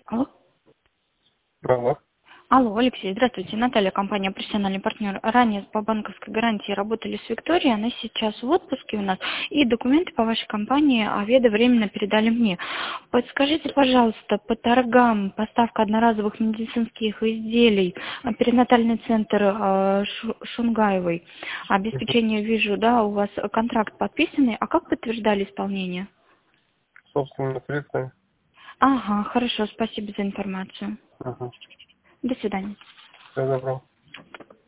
Алло. Алло. Алло, Алексей, здравствуйте. Наталья, компания «Профессиональный партнер». Ранее по банковской гарантии работали с Викторией, она сейчас в отпуске у нас, и документы по вашей компании Аведа временно передали мне. Подскажите, пожалуйста, по торгам, поставка одноразовых медицинских изделий, перинатальный центр Шунгаевой, обеспечение, вижу, да, у вас контракт подписанный, а как подтверждали исполнение? Собственно, средства. Ага, хорошо, спасибо за информацию. Ага. До свидания. Всего доброго.